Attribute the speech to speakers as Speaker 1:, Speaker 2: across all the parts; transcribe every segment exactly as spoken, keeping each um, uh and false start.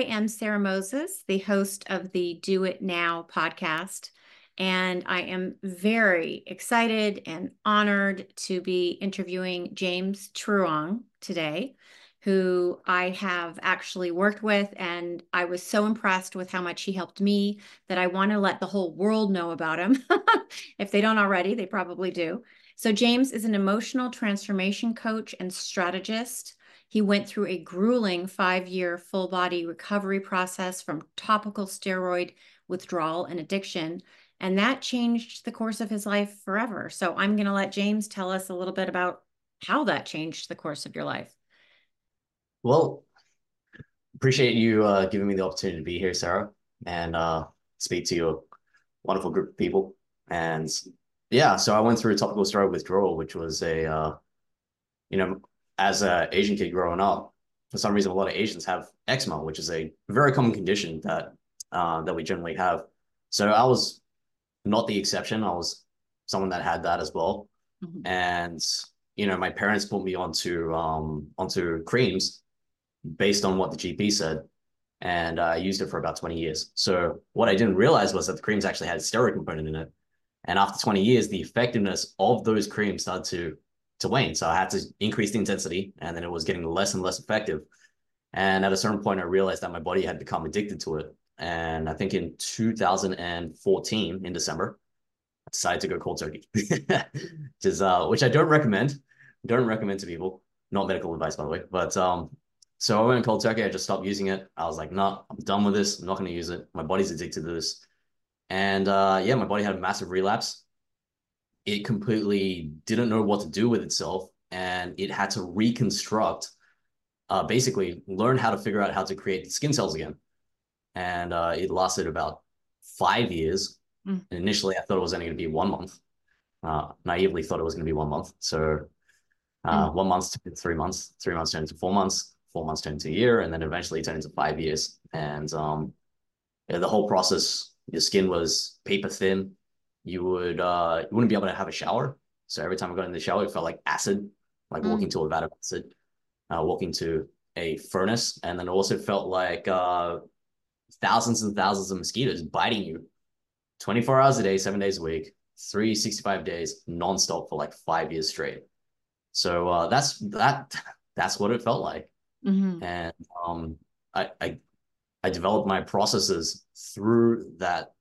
Speaker 1: am Sarah Moses, the host of the Do It Now podcast, and I am very excited and honored to be interviewing James Truong today, who I have actually worked with, and I was so impressed with how much he helped me that I want to let the whole world know about him. If they don't already, they probably do. So James is an emotional transformation coach and strategist. He went through a grueling five-year full-body recovery process from topical steroid withdrawal and addiction, and that changed the course of his life forever. So I'm going to let James tell us a little bit about how that changed the course of your life.
Speaker 2: Well, appreciate you uh, giving me the opportunity to be here, Sarah, and uh, speak to your wonderful group of people. And yeah, so I went through a topical steroid withdrawal, which was a, uh, you know, as an Asian kid growing up, for some reason, a lot of Asians have eczema, which is a very common condition that uh, that we generally have. So I was not the exception. I was someone that had that as well.
Speaker 1: Mhm.
Speaker 2: And, you know, my parents put me onto um, onto creams based on what the G P said. And I used it for about twenty years. So what I didn't realize was that the creams actually had a steroid component in it. And after twenty years, the effectiveness of those creams started to, to wane. So I had to increase the intensity, and then it was getting less and less effective. And at a certain point, I realized that my body had become addicted to it. And I think in two thousand fourteen, in December, I decided to go cold turkey, which is uh, which I don't recommend. Don't recommend to people. Not medical advice, by the way. But um, so I went cold turkey. I just stopped using it. I was like, no, nah, I'm done with this. I'm not going to use it. My body's addicted to this. And uh, yeah, my body had a massive relapse. It completely didn't know what to do with itself, and it had to reconstruct, uh, basically learn how to figure out how to create skin cells again. And uh, it lasted about five years.
Speaker 1: Mm.
Speaker 2: And initially, I thought it was only going to be one month. Uh, naively thought it was going to be one month. So uh,
Speaker 1: Mm.
Speaker 2: one month to three months, three months turned into four months, four months turned into a year, and then eventually turned into five years. And um, yeah, the whole process, your skin was paper thin. You would uh, you wouldn't be able to have a shower. So every time I got in the shower, it felt like acid, like walking
Speaker 1: Mm.
Speaker 2: to a vat of acid, uh, walking to a furnace, and then it also felt like uh, thousands and thousands of mosquitoes biting you twenty-four hours a day, seven days a week, three hundred sixty-five days nonstop for like five years straight. So uh, that's that. That's what it felt like,
Speaker 1: Mhm.
Speaker 2: and um, I, I I developed my processes through that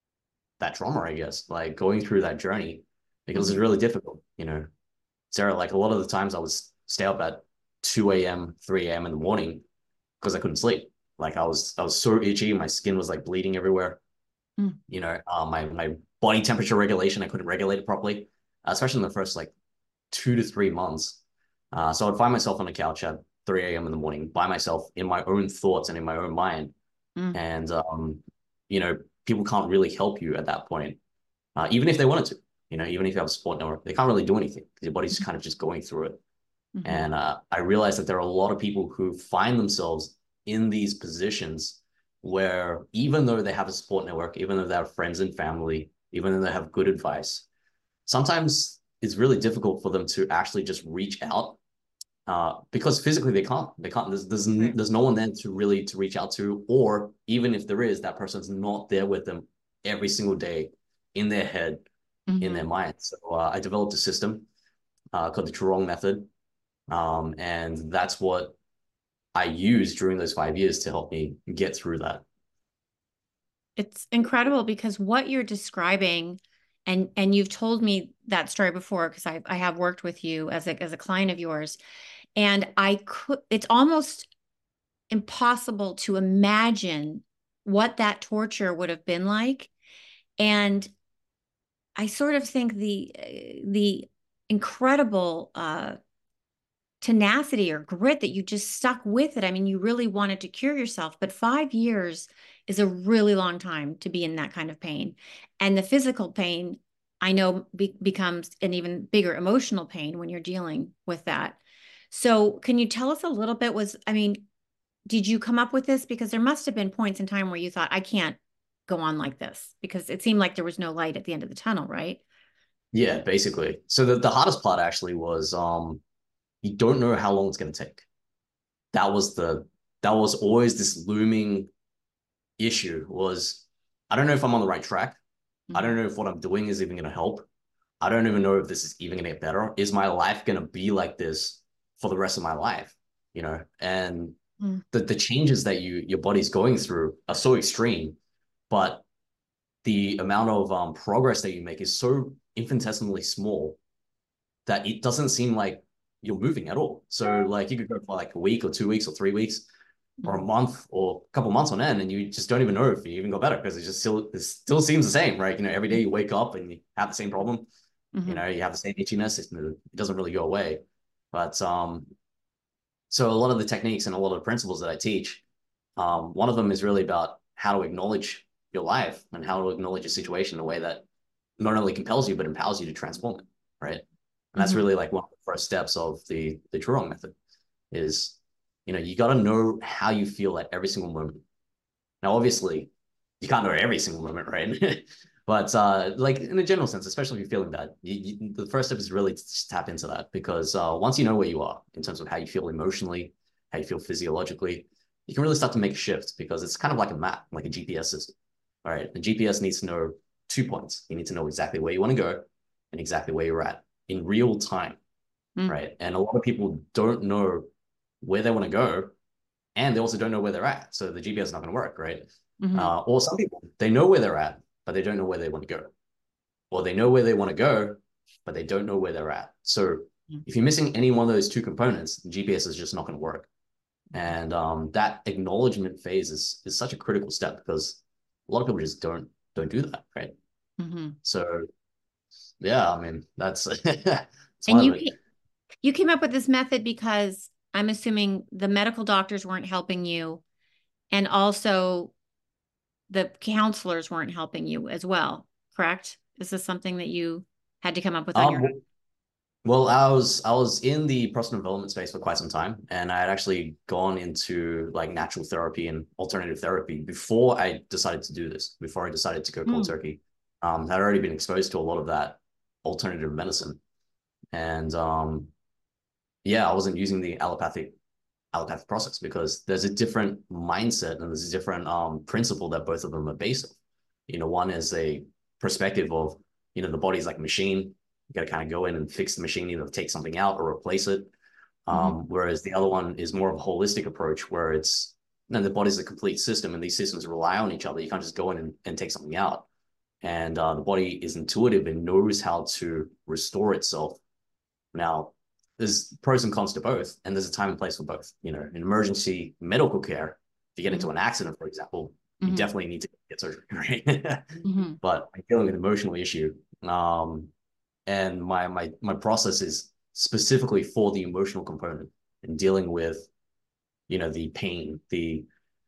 Speaker 2: that trauma, I guess, like going through that journey because it's
Speaker 1: Mhm.
Speaker 2: really difficult. You know, Sarah, like a lot of the times I was stay up at two a m, three a m in the morning because I couldn't sleep. Like I was I was so itchy, my skin was like bleeding everywhere.
Speaker 1: Mm.
Speaker 2: You know, uh, my my body temperature regulation, I couldn't regulate it properly, uh, especially in the first like two to three months. Uh, so I'd find myself on the couch at three a m in the morning by myself in my own thoughts and in my own mind.
Speaker 1: Mm.
Speaker 2: And, um, you know, people can't really help you at that point, uh, even if they wanted to. You know, even if you have a support network, they can't really do anything because your body's kind of just going through it.
Speaker 1: Mhm.
Speaker 2: And uh, I realized that there are a lot of people who find themselves in these positions where even though they have a support network, even though they have friends and family, even though they have good advice, sometimes it's really difficult for them to actually just reach out uh, because physically they can't. They can't. There's there's
Speaker 1: Right.
Speaker 2: there's no one there to really to reach out to, or even if there is, that person's not there with them every single day in their head, in their
Speaker 1: Mhm.
Speaker 2: mind. So uh, I developed a system uh, called the Truong method, um, and that's what I used during those five years to help me get through that.
Speaker 1: It's incredible because what you're describing, and and you've told me that story before because I I have worked with you as a as a client of yours, and I could it's almost impossible to imagine what that torture would have been like. And I sort of think the uh, the incredible uh, tenacity or grit that you just stuck with it. I mean, you really wanted to cure yourself, but five years is a really long time to be in that kind of pain. And the physical pain, I know, be becomes an even bigger emotional pain when you're dealing with that. So, can you tell us a little bit? Was, I mean, did you come up with this? Because there must have been points in time where you thought, I can't go on like this, because it seemed like there was no light at the end of the tunnel, right?
Speaker 2: Yeah, basically. So the, the hardest part actually was um, you don't know how long it's going to take. That was the that was always this looming issue was, I don't know if I'm on the right track. Mm-hmm. I don't know if what I'm doing is even going to help. I don't even know if this is even going to get better. Is my life going to be like this for the rest of my life? You know, and mm. the, the changes that you your body's going through are so extreme, but the amount of um, progress that you make is so infinitesimally small that it doesn't seem like you're moving at all. So like you could go for like a week or two weeks or three weeks or a month or a couple months on end, and you just don't even know if you even got better because it just still it still seems the same, right? You know, every day you wake up and you have the same problem. Mm-hmm. You know, you have the same itchiness. It, it doesn't really go away. But um, so a lot of the techniques and a lot of the principles that I teach, um, one of them is really about how to acknowledge your life and how to acknowledge your situation in a way that not only compels you but empowers you to transform it, right? And mm-hmm. that's really like one of the first steps of the the Jurong method is, you know, you got to know how you feel at every single moment. Now, obviously, you can't know every single moment, right? But uh, like in a general sense, especially if you're feeling bad, you, you, the first step is really to tap into that because uh, once you know where you are in terms of how you feel emotionally, how you feel physiologically, you can really start to make a shift because it's kind of like a map, like a G P S system. All right, the G P S needs to know two points. You need to know exactly where you want to go and exactly where you're at in real time, mm. right? And a lot of people don't know where they want to go, and they also don't know where they're at. So the G P S is not going to work, right? Mm-hmm. Uh, or some people, they know where they're at, but they don't know where they want to go. Or they know where they want to go, but they don't know where they're at. So mm-hmm. if you're missing any one of those two components, the G P S is just not going to work. And um, that acknowledgement phase is, is such a critical step because a lot of people just don't don't do that, right? Mm-hmm. So yeah, I mean, that's, that's
Speaker 1: and you, you came up with this method because I'm assuming the medical doctors weren't helping you, and also the counselors weren't helping you as well, correct? Is this something that you had to come up with on um, your own?
Speaker 2: Well, I was I was in the personal development space for quite some time, and I had actually gone into like natural therapy and alternative therapy before I decided to do this, before I decided to go cold mm. turkey. Um, I'd already been exposed to a lot of that alternative medicine. And um, yeah, I wasn't using the allopathic allopathic process because there's a different mindset and there's a different um, principle that both of them are based on. You know, one is a perspective of, you know, the body's like a machine. You got to kind of go in and fix the machine, either take something out or replace it. Um, mm-hmm. Whereas the other one is more of a holistic approach where it's, you know, the body's a complete system and these systems rely on each other. You can't just go in and, and take something out. And uh, the body is intuitive and knows how to restore itself. Now, there's pros and cons to both, and there's a time and place for both. You know, in emergency medical care, if you get into an accident, for example, you mm-hmm. definitely need to get surgery, right? mm-hmm. But I'm dealing with an emotional issue, um, and my my my process is specifically for the emotional component and dealing with, you know, the pain, the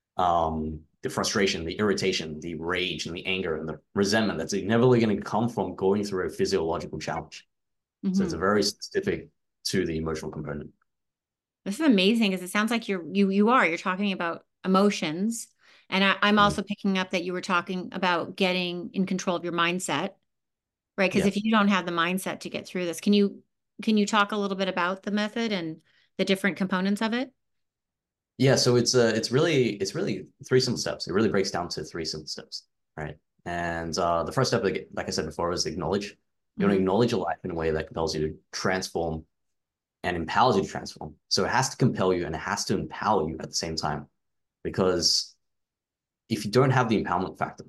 Speaker 2: um, the frustration, the irritation, the rage, and the anger and the resentment that's inevitably going to come from going through a physiological challenge. Mm-hmm. So it's a very specific to the emotional component.
Speaker 1: This is amazing because it sounds like you're you you are you're talking about emotions, and I, I'm mm-hmm. also picking up that you were talking about getting in control of your mindset, right? Because yeah. if you don't have the mindset to get through this, can you can you talk a little bit about the method and the different components of it?
Speaker 2: Yeah, so it's uh it's really it's really three simple steps. It really breaks down to three simple steps, right? And uh, the first step, like, like I said before, is acknowledge. You want to acknowledge your life in a way that compels you to transform and empowers you to transform. So it has to compel you and it has to empower you at the same time. Because if you don't have the empowerment factor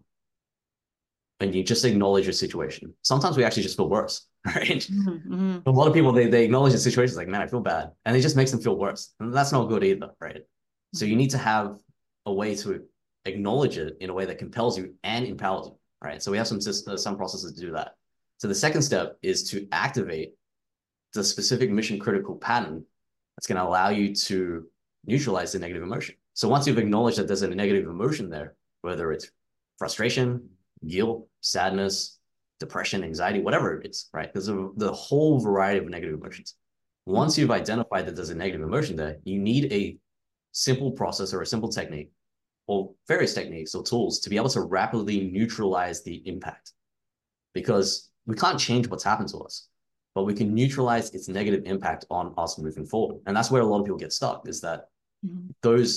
Speaker 2: and you just acknowledge your situation, sometimes we actually just feel worse, right? Mm-hmm. A lot of people, they, they acknowledge the situation, like, man, I feel bad. And it just makes them feel worse. And that's not good either, right? Mm-hmm. So you need to have a way to acknowledge it in a way that compels you and empowers you, right? So we have some, some processes to do that. So the second step is to activate the specific mission critical pattern that's going to allow you to neutralize the negative emotion. So once you've acknowledged that there's a negative emotion there, whether it's frustration, guilt, sadness, depression, anxiety, whatever it is, right? There's a, the whole variety of negative emotions. Once you've identified that there's a negative emotion there, you need a simple process or a simple technique or various techniques or tools to be able to rapidly neutralize the impact. Because we can't change what's happened to us, but we can neutralize its negative impact on us moving forward. And that's where a lot of people get stuck, is that mm-hmm. those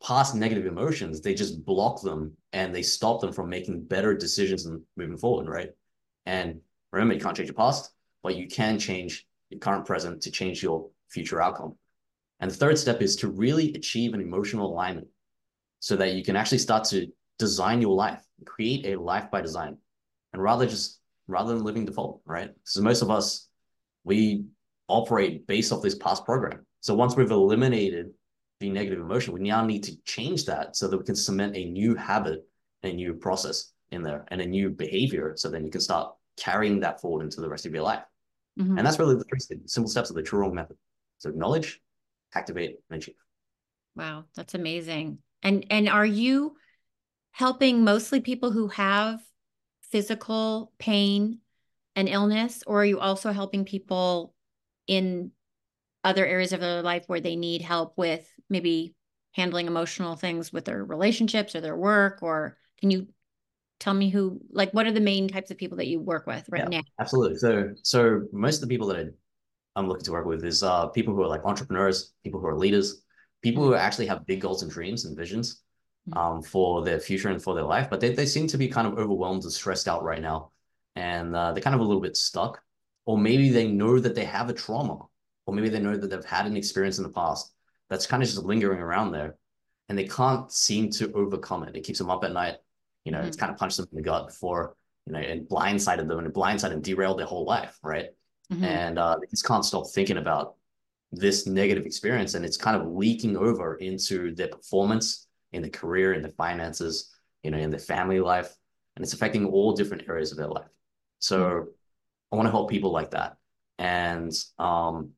Speaker 2: past negative emotions, they just block them and they stop them from making better decisions and moving forward, right? And remember, you can't change your past, but you can change your current present to change your future outcome. And the third step is to really achieve an emotional alignment so that you can actually start to design your life, create a life by design, and rather just rather than living default, right? So most of us, we operate based off this past program. So once we've eliminated the negative emotion, we now need to change that so that we can cement a new habit, a new process in there, and a new behavior. So then you can start carrying that forward into the rest of your life. Mm-hmm. And that's really the three simple steps of the true wrong method. So acknowledge, activate, and achieve.
Speaker 1: Wow, that's amazing. And and are you helping mostly people who have physical pain and illness, or are you also helping people in other areas of their life where they need help with maybe handling emotional things with their relationships or their work? Or can you tell me who, like, what are the main types of people that you work with right
Speaker 2: yeah,
Speaker 1: now?
Speaker 2: Absolutely. So, so most of the people that I, I'm looking to work with is uh, people who are like entrepreneurs, people who are leaders, people mm-hmm. who actually have big goals and dreams and visions mm-hmm. um, for their future and for their life, but they, they seem to be kind of overwhelmed and stressed out right now. And uh, they're kind of a little bit stuck, or maybe they know that they have a trauma, or maybe they know that they've had an experience in the past that's kind of just lingering around there, and they can't seem to overcome it. It keeps them up at night. You know, mm-hmm. it's kind of punched them in the gut before, you know, and blindsided them and blindsided and derailed their whole life, right? Mm-hmm. And uh, they just can't stop thinking about this negative experience, and it's kind of leaking over into their performance, in the career, in the finances, you know, in the family life, and it's affecting all different areas of their life. So mm-hmm. I want to help people like that. And um,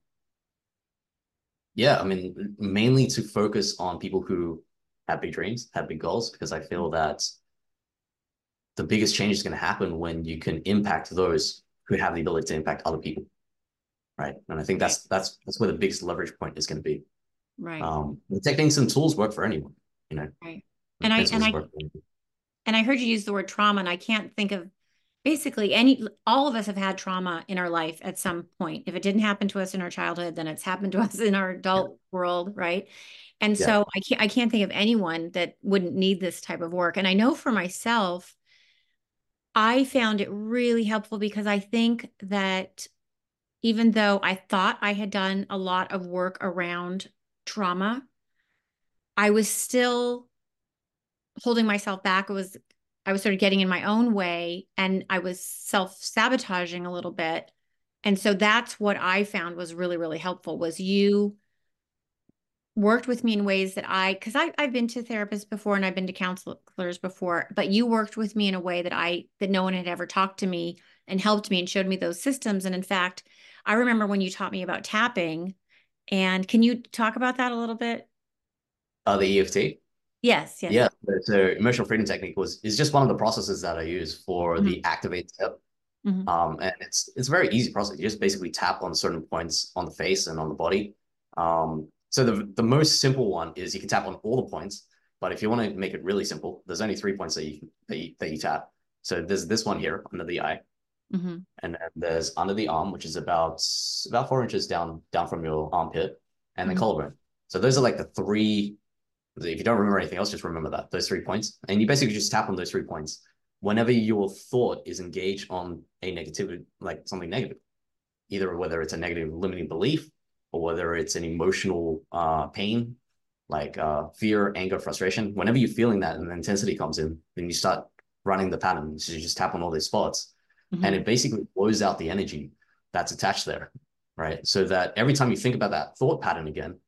Speaker 2: yeah, I mean, mainly to focus on people who have big dreams, have big goals, because I feel that the biggest change is going to happen when you can impact those who have the ability to impact other people. Right. And I think that's, that's, that's where the biggest leverage point is going to be.
Speaker 1: Right.
Speaker 2: Um, the techniques and tools work for anyone, you know.
Speaker 1: Right. And I, and I, and I heard you use the word trauma, and I can't think of basically any, all of us have had trauma in our life at some point. If it didn't happen to us in our childhood, then it's happened to us in our adult yeah. world. Right. And yeah. so I can't, I can't think of anyone that wouldn't need this type of work. And I know for myself, I found it really helpful because I think that even though I thought I had done a lot of work around trauma, I was still holding myself back. It was, I was sort of getting in my own way, and I was self-sabotaging a little bit. And so that's what I found was really, really helpful, was you worked with me in ways that I, because I've been to therapists before and I've been to counselors before, but you worked with me in a way that I, that no one had ever talked to me and helped me and showed me those systems. And in fact, I remember when you taught me about tapping, and can you talk about that a little bit?
Speaker 2: Uh, the E F T?
Speaker 1: Yes, yes.
Speaker 2: Yeah, so emotional freedom technique was is just one of the processes that I use for mm-hmm. the activate step. Mm-hmm. Um, and it's it's a very easy process. You just basically tap on certain points on the face and on the body. Um, so the the most simple one is you can tap on all the points, but if you want to make it really simple, there's only three points that you that you, that you tap. So there's this one here under the eye, mm-hmm. and then there's under the arm, which is about about four inches down down from your armpit, and mm-hmm. the collarbone. So those are like the three. If you don't remember anything else, just remember that, those three points. And you basically just tap on those three points whenever your thought is engaged on a negativity, like something negative, either whether it's a negative limiting belief or whether it's an emotional uh, pain, like uh, fear, anger, frustration. Whenever you're feeling that and the intensity comes in, then you start running the pattern. So you just tap on all these spots, mm-hmm. and it basically blows out the energy that's attached there, right? So that every time you think about that thought pattern again,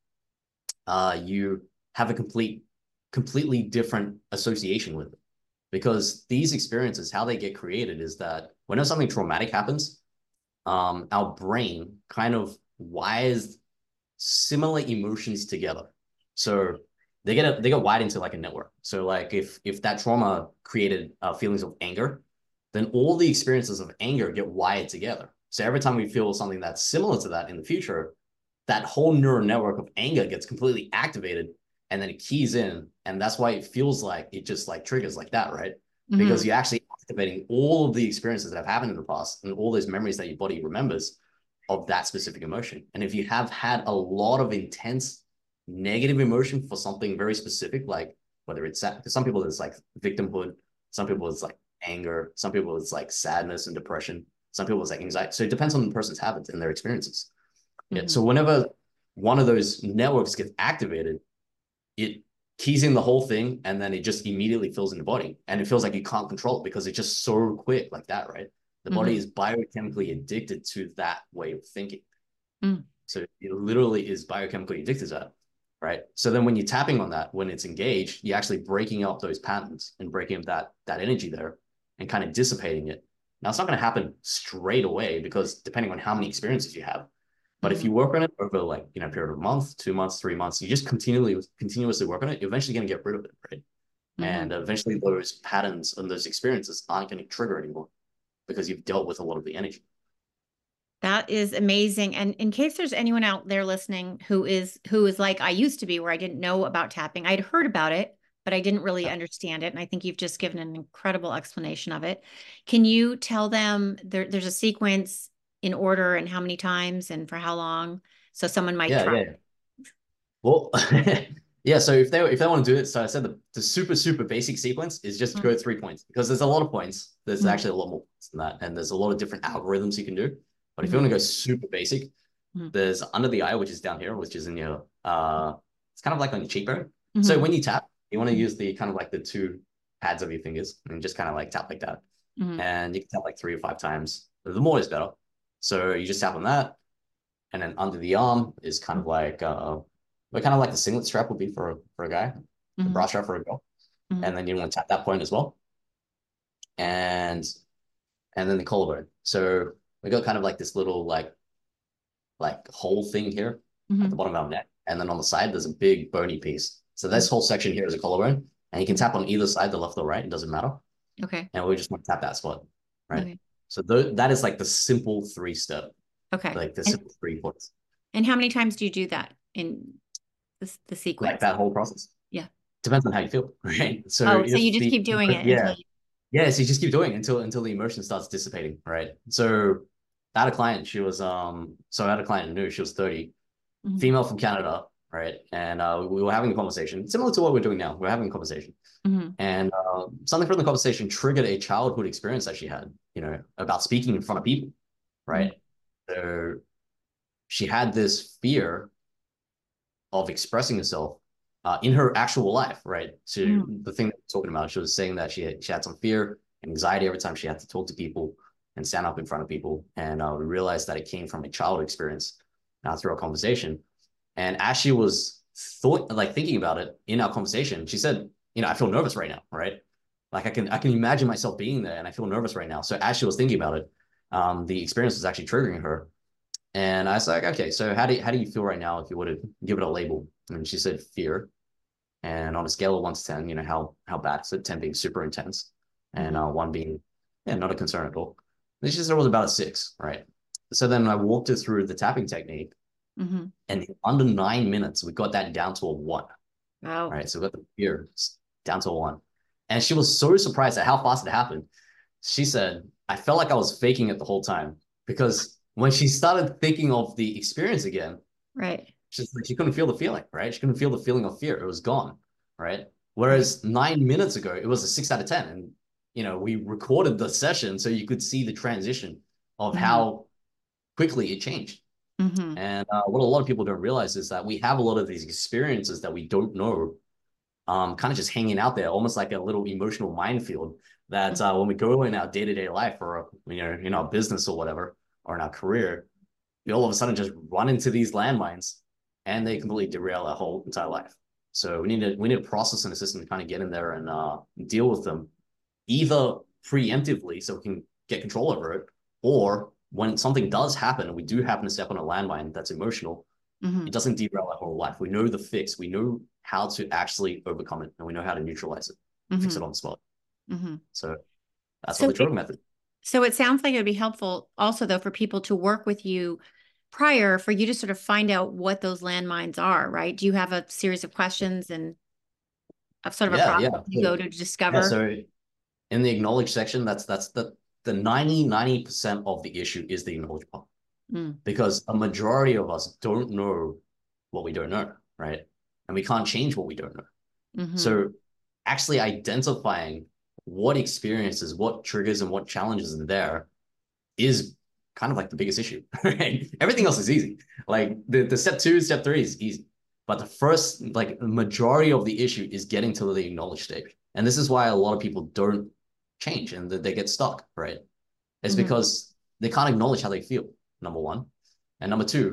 Speaker 2: uh, you have a complete, completely different association with it. Because these experiences, how they get created is that whenever something traumatic happens, um, our brain kind of wires similar emotions together. So they get a, they get wired into like a network. So like if if that trauma created uh, feelings of anger, then all the experiences of anger get wired together. So every time we feel something that's similar to that in the future, that whole neural network of anger gets completely activated, and then it keys in. And that's why it feels like it just like triggers like that, right? Mm-hmm. Because you're actually activating all of the experiences that have happened in the past and all those memories that your body remembers of that specific emotion. And if you have had a lot of intense negative emotion for something very specific, like whether it's sad, some people it's like victimhood, some people it's like anger, some people it's like sadness and depression, some people it's like anxiety. So it depends on the person's habits and their experiences. Yeah.
Speaker 1: Mm-hmm.
Speaker 2: So whenever one of those networks gets activated, it keys in the whole thing, and then it just immediately fills in the body, and it feels like you can't control it because it's just so quick like that, right? The body
Speaker 1: Mm-hmm.
Speaker 2: is biochemically addicted to that way of thinking.
Speaker 1: Mm.
Speaker 2: So it literally is biochemically addicted to that, right? So then when you're tapping on that, when it's engaged, you're actually breaking up those patterns and breaking up that that energy there and kind of dissipating it. Now it's not going to happen straight away because depending on how many experiences you have. But
Speaker 1: Mm-hmm.
Speaker 2: if you work on it over like, you know, a period of a month, two months, three months, you just continually continuously work on it, you're eventually going to get rid of it, right?
Speaker 1: Mm-hmm.
Speaker 2: And eventually those patterns and those experiences aren't going to trigger anymore because you've dealt with a lot of the energy.
Speaker 1: That is amazing. And in case there's anyone out there listening who is who is like I used to be, where I didn't know about tapping, I'd heard about it, but I didn't really understand it. And I think you've just given an incredible explanation of it. Can you tell them there, there's a sequence in order and how many times and for how long? So someone might
Speaker 2: Yeah,
Speaker 1: try.
Speaker 2: yeah. Well, yeah. So if they if they want to do it, so I said the, the super super basic sequence is just to go three points because there's a lot of points. There's
Speaker 1: Mm-hmm.
Speaker 2: actually a lot more points than that, and there's a lot of different algorithms you can do. But if you
Speaker 1: Mm-hmm.
Speaker 2: want to go super basic,
Speaker 1: Mm-hmm.
Speaker 2: there's under the eye, which is down here, which is in your uh, it's kind of like on your cheekbone. So
Speaker 1: Mm-hmm.
Speaker 2: when you tap, you want to use the kind of like the two pads of your fingers and just kind of like tap like that,
Speaker 1: Mm-hmm.
Speaker 2: and you can tap like three or five times. The more is better. So you just tap on that, and then under the arm is kind of like uh, what kind of like the singlet strap would be for for a guy, the
Speaker 1: Mm-hmm.
Speaker 2: bra strap for a girl,
Speaker 1: Mm-hmm.
Speaker 2: and then you want to tap that point as well, and and then the collarbone. So we got kind of like this little like like whole thing here at
Speaker 1: Mm-hmm.
Speaker 2: the bottom of our neck, and then on the side there's a big bony piece. So
Speaker 1: Mm-hmm.
Speaker 2: this whole section here is a collarbone, and you can tap on either side, the left or right, it doesn't matter.
Speaker 1: Okay.
Speaker 2: And we just want to tap that spot, right?
Speaker 1: Okay.
Speaker 2: So th- that is like the simple three step,
Speaker 1: Okay.
Speaker 2: like the
Speaker 1: And
Speaker 2: simple three points,
Speaker 1: and how many times do you do that in the, the
Speaker 2: like
Speaker 1: sequence?
Speaker 2: that whole process.
Speaker 1: Yeah.
Speaker 2: Depends on how you feel, right? So
Speaker 1: Oh, so you
Speaker 2: if
Speaker 1: just
Speaker 2: the
Speaker 1: keep doing it until
Speaker 2: yeah,
Speaker 1: you.
Speaker 2: yeah, so you just keep doing it until until the emotion starts dissipating, right? So I had a client, she was um so I had a client who knew she was thirty,
Speaker 1: Mm-hmm.
Speaker 2: female from Canada, right? And uh, we were having a conversation similar to what we're doing now. We're having a conversation,
Speaker 1: Mm-hmm.
Speaker 2: and uh, something from the conversation triggered a childhood experience that she had, you know, about speaking in front of people, right? So she had this fear of expressing herself uh, in her actual life, right? So
Speaker 1: Mm-hmm.
Speaker 2: the thing that we're talking about, she was saying that she had, she had some fear and anxiety every time she had to talk to people and stand up in front of people. And uh, we realized that it came from a childhood experience uh, through our conversation. And as she was thought like thinking about it in our conversation, she said, you know, I feel nervous right now, right? Like I can I can imagine myself being there and I feel nervous right now. So as she was thinking about it, um, the experience was actually triggering her. And I was like, okay, so how do you, how do you feel right now if you were to give it a label? And she said fear. And on a scale of one to ten, you know, how how bad is it? ten being super intense, and
Speaker 1: Mm-hmm.
Speaker 2: uh, one being yeah, not a concern at all. And she said it was about a six, right? So then I walked her through the tapping technique,
Speaker 1: Mm-hmm.
Speaker 2: and in under nine minutes, we got that down to a one,
Speaker 1: Wow.
Speaker 2: right? So we got the fear down to a one. And she was so surprised at how fast it happened. She said, I felt like I was faking it the whole time because when she started thinking of the experience again,
Speaker 1: Right.
Speaker 2: she's like, she couldn't feel the feeling, right? She couldn't feel the feeling of fear. It was gone, right?
Speaker 1: Right.
Speaker 2: Whereas nine minutes ago, it was a six out of ten. And, you know, we recorded the session so you could see the transition of
Speaker 1: Mm-hmm.
Speaker 2: how quickly it changed.
Speaker 1: Mm-hmm.
Speaker 2: And uh, what a lot of people don't realize is that we have a lot of these experiences that we don't know, um, kind of just hanging out there, almost like a little emotional minefield that uh, when we go in our day-to-day life or, you know, in our business or whatever, or in our career, we all of a sudden just run into these landmines and they completely derail our whole entire life. So we need to we need a process and a system to kind of get in there and uh, deal with them, either preemptively so we can get control over it, or when something does happen and we do happen to step on a landmine that's emotional,
Speaker 1: Mm-hmm.
Speaker 2: it doesn't derail our whole life. We know the fix. We know how to actually overcome it, and we know how to neutralize it, fix
Speaker 1: Mm-hmm.
Speaker 2: it on the spot.
Speaker 1: Mm-hmm.
Speaker 2: So that's what
Speaker 1: So
Speaker 2: the
Speaker 1: it,
Speaker 2: Trojan method.
Speaker 1: so it sounds like it would be helpful also though for people to work with you prior for you to sort of find out what those landmines are, right? Do you have a series of questions and a sort of a
Speaker 2: Yeah,
Speaker 1: process
Speaker 2: yeah.
Speaker 1: you
Speaker 2: So,
Speaker 1: go to
Speaker 2: yeah,
Speaker 1: discover?
Speaker 2: so in the acknowledge section, that's that's the the ninety ninety percent of the issue is the acknowledge part.
Speaker 1: Mm.
Speaker 2: Because a majority of us don't know what we don't know, right? and we can't change what we don't know.
Speaker 1: Mm-hmm.
Speaker 2: So actually identifying what experiences, what triggers, and what challenges are there is kind of like the biggest issue. Right? Everything else is easy. Like the, the step two, step three is easy. But the first, like the majority of the issue is getting to the acknowledged stage. And this is why a lot of people don't change and they get stuck, right? It's
Speaker 1: Mm-hmm.
Speaker 2: because they can't acknowledge how they feel, number one. And number two,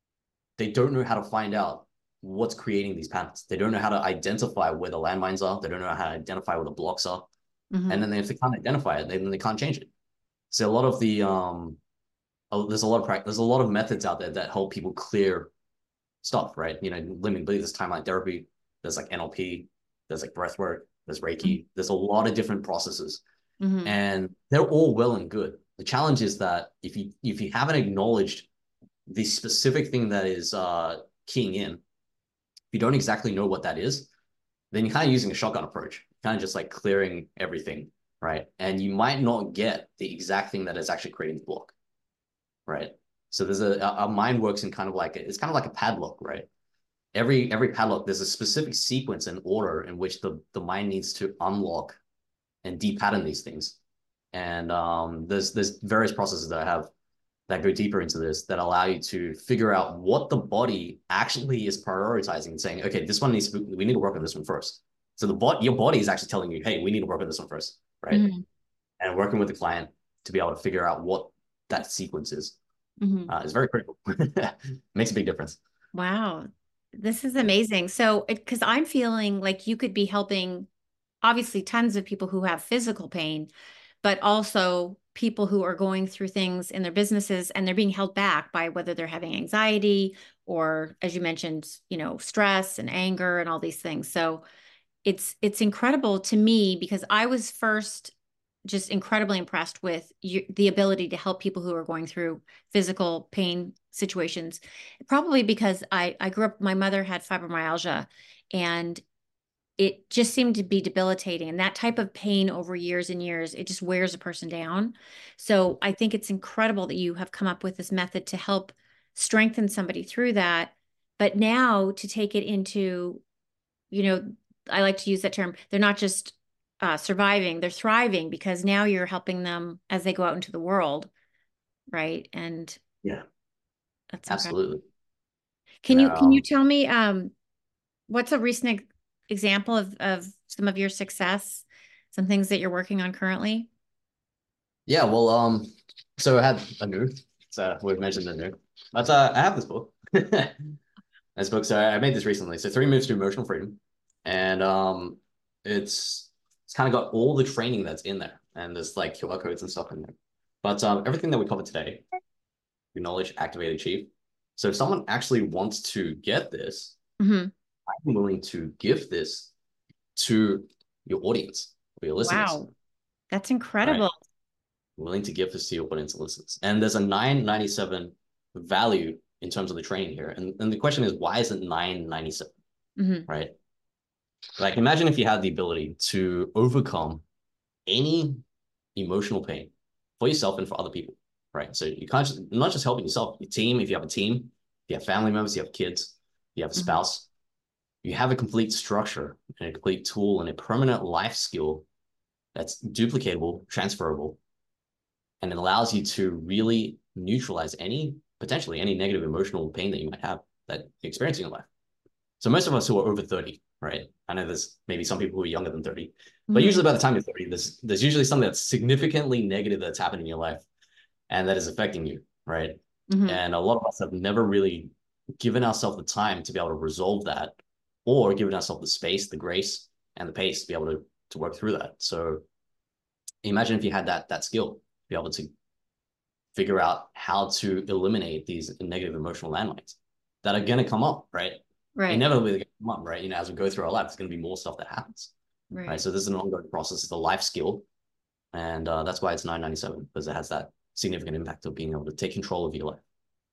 Speaker 2: they don't know how to find out what's creating these patterns. They don't know how to identify where the landmines are. They don't know how to identify where the blocks are. And
Speaker 1: Mm-hmm.
Speaker 2: then if they can't identify it, then they can't change it. So a lot of the um, there's a lot of practice. There's a lot of methods out there that help people clear stuff, right? You know, limiting belief, there's timeline therapy, there's like N L P, there's like breath work, there's Reiki, there's a lot of different processes,
Speaker 1: Mm-hmm.
Speaker 2: and they're all well and good. The challenge is that if you if you haven't acknowledged the specific thing that is uh, keying in, if you don't exactly know what that is, then you're kind of using a shotgun approach, kind of just like clearing everything, right? And you might not get the exact thing that is actually creating the block, right? So there's a our mind works in kind of like a, it's kind of like a padlock, right? Every every padlock, there's a specific sequence and order in which the the mind needs to unlock and depattern these things. And um, there's there's various processes that I have that go deeper into this that allow you to figure out what the body actually is prioritizing and saying, okay, this one needs to, we need to work on this one first. So the bot, your body is actually telling you, hey, we need to work on this one first, right?
Speaker 1: Mm-hmm.
Speaker 2: And working with the client to be able to figure out what that sequence is
Speaker 1: Mm-hmm.
Speaker 2: uh, is very critical. Makes a big difference.
Speaker 1: Wow. This is amazing. So, because I'm feeling like you could be helping obviously tons of people who have physical pain, but also people who are going through things in their businesses and they're being held back by whether they're having anxiety or, as you mentioned, you know, stress and anger and all these things. So it's it's incredible to me because I was first just incredibly impressed with you, the ability to help people who are going through physical pain situations. Probably because I I grew up, my mother had fibromyalgia, and it just seemed to be debilitating. And that type of pain over years and years, it just wears a person down. So I think it's incredible that you have come up with this method to help strengthen somebody through that. But now to take it into, you know, I like to use that term, they're not just uh, surviving, they're thriving because now you're helping them as they go out into the world, right? And
Speaker 2: Yeah,
Speaker 1: that's incredible.
Speaker 2: absolutely.
Speaker 1: Can you can you
Speaker 2: Now,
Speaker 1: tell me um what's a recent ex- example of of some of your success, some things that you're working on currently?
Speaker 2: yeah, well, um, so I had a new, so we've mentioned the new, but uh, I have this book. This book, so I made this recently. So Three Moves to Emotional Freedom, and um, it's it's kind of got all the training that's in there, and there's like Q R codes and stuff in there. But um, everything that we covered today, acknowledge, activate, achieve. So if someone actually wants to get this,
Speaker 1: Hmm.
Speaker 2: I'm willing to give this to your audience, or your listeners.
Speaker 1: Wow, that's
Speaker 2: All right,
Speaker 1: incredible.
Speaker 2: I'm willing to give this to your audience and listeners. And there's a nine ninety-seven value in terms of the training here. And, and the question is, why is it nine ninety-seven?
Speaker 1: Hmm.
Speaker 2: Right? Like imagine if you had the ability to overcome any emotional pain for yourself and for other people, right? So you can't just, not just helping yourself, your team, if you have a team, if you have family members, you have kids, you have a
Speaker 1: Hmm.
Speaker 2: spouse, you have a complete structure and a complete tool and a permanent life skill that's duplicatable, transferable, and it allows you to really neutralize any potentially any negative emotional pain that you might have that you're experiencing in life. So most of us who are over thirty, right? I know there's maybe some people who are younger than thirty, but
Speaker 1: Hmm.
Speaker 2: usually by the time you're thirty, there's there's usually something that's significantly negative that's happened in your life and that is affecting you, right?
Speaker 1: Hmm.
Speaker 2: And a lot of us have never really given ourselves the time to be able to resolve that or given ourselves the space, the grace, and the pace to be able to, to work through that. So imagine if you had that that skill, be able to figure out how to eliminate these negative emotional landmines that are going to come up, right?
Speaker 1: Right,
Speaker 2: Inevitably, they're going to come up, right? You know, as we go through our life, there's going to be more stuff that happens, right?
Speaker 1: right.
Speaker 2: So this is an ongoing process. It's a life skill, and uh, that's why it's nine ninety-seven because it has that significant impact of being able to take control of your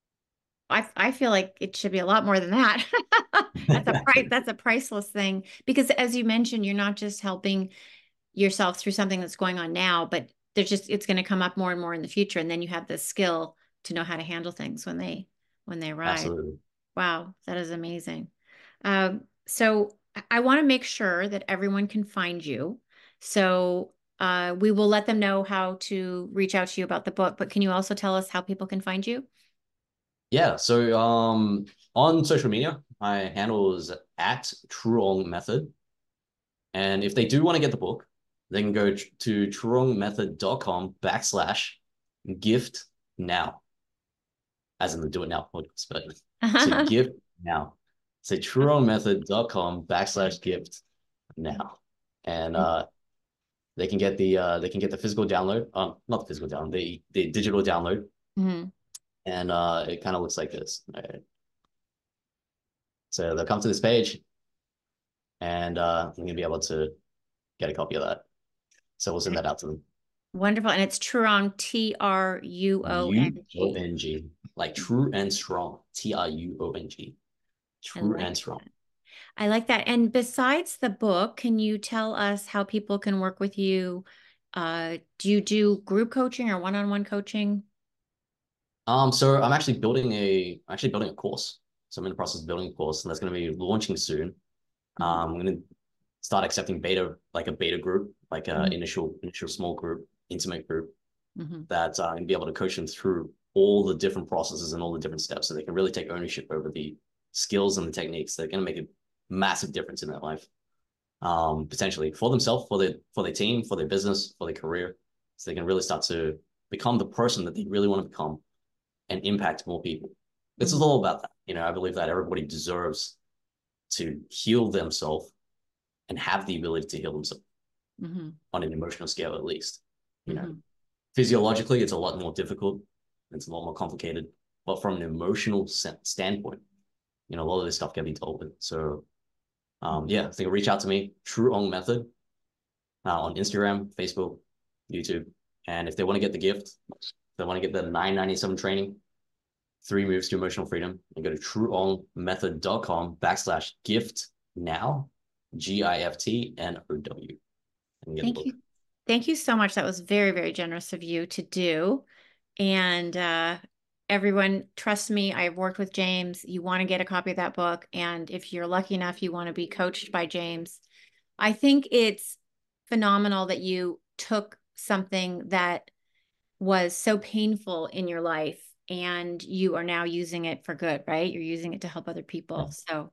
Speaker 1: I I feel like it should be a lot more than that. That's a
Speaker 2: life.
Speaker 1: price, that's a priceless thing because as you mentioned, you're not just helping yourself through something that's going on now, but there's just it's going to come up more and more in the future, and then you have the skill to know how to handle things when they when they arise.
Speaker 2: Absolutely.
Speaker 1: Wow, that is amazing. Um, so I want to make sure that everyone can find you. So uh, we will let them know how to reach out to you about the book, but can you also tell us how people can find you?
Speaker 2: Yeah. So um, on social media, my handle is at Truong Method. And if they do want to get the book, they can go to truongmethod.com backslash gift now, as in the do it now podcast. But so gift now. So truongmethod.com backslash gift now. And uh, they can get the uh, they can get the physical download, um, not the physical download, the the digital download,
Speaker 1: Mhm.
Speaker 2: and uh, it kind of looks like this. Right? So they'll come to this page, and uh, I'm gonna be able to get a copy of that. So we'll send that out to them.
Speaker 1: Wonderful. And it's Truong, T R U O N
Speaker 2: U O
Speaker 1: G.
Speaker 2: N G, like true and strong, T R U O N G,
Speaker 1: I
Speaker 2: true
Speaker 1: like
Speaker 2: and strong.
Speaker 1: that. I like that. And besides the book, can you tell us how people can work with you? Uh, do you do group coaching or one-on-one coaching?
Speaker 2: Um, so I'm actually building a actually building a course. So I'm in the process of building a course, and that's going to be launching soon.
Speaker 1: Mhm.
Speaker 2: Um, I'm going to start accepting beta, like a beta group, like a
Speaker 1: Mhm.
Speaker 2: initial initial small group, intimate group
Speaker 1: Mhm.
Speaker 2: that uh, and be able to coach them through all the different processes and all the different steps, so they can really take ownership over the skills and the techniques that are going to make a massive difference in their life, um, potentially for themselves, for their for their team, for their business, for their career, so they can really start to become the person that they really want to become and impact more people. This is
Speaker 1: Mhm.
Speaker 2: all about that. You know, I believe that everybody deserves to heal themselves and have the ability to heal themselves
Speaker 1: Mhm.
Speaker 2: on an emotional scale, at least. You know,
Speaker 1: Mhm.
Speaker 2: physiologically, it's a lot more difficult. It's a lot more complicated. But from an emotional standpoint, you know, a lot of this stuff can be dealt with. So, um, yeah, I think reach out to me, Truong Method, uh, on Instagram, Facebook, YouTube. And if they want to get the gift, if they want to get the nine ninety-seven training, three moves to emotional freedom, and go to truongmethod.com backslash gift now, G I F T N O W, and get the
Speaker 1: Thank
Speaker 2: book.
Speaker 1: you. Thank you so much. That was very, very generous of you to do. And uh, everyone, trust me, I've worked with James. You want to get a copy of that book. And if you're lucky enough, you want to be coached by James. I think it's phenomenal that you took something that was so painful in your life and you are now using it for good, right? You're using it to help other people. So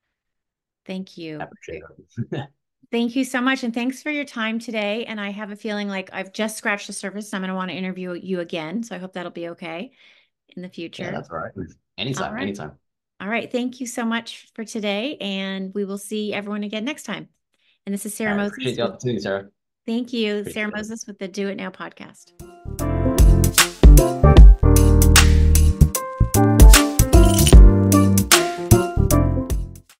Speaker 1: thank
Speaker 2: I
Speaker 1: you.
Speaker 2: appreciate it.
Speaker 1: Thank you so much. And thanks for your time today. And I have a feeling like I've just scratched the surface. I'm going to want to interview you again. So I hope that'll be okay in the
Speaker 2: Yeah,
Speaker 1: future.
Speaker 2: that's all right.
Speaker 1: All
Speaker 2: Anytime,
Speaker 1: right.
Speaker 2: anytime.
Speaker 1: All right. Thank you so much for today. And we will see everyone again next time. And this is
Speaker 2: All
Speaker 1: Sarah
Speaker 2: right.
Speaker 1: Moses
Speaker 2: Appreciate the
Speaker 1: with,
Speaker 2: opportunity, Sarah.
Speaker 1: thank you, Sarah
Speaker 2: Appreciate it.
Speaker 1: Moses with the Do It Now podcast.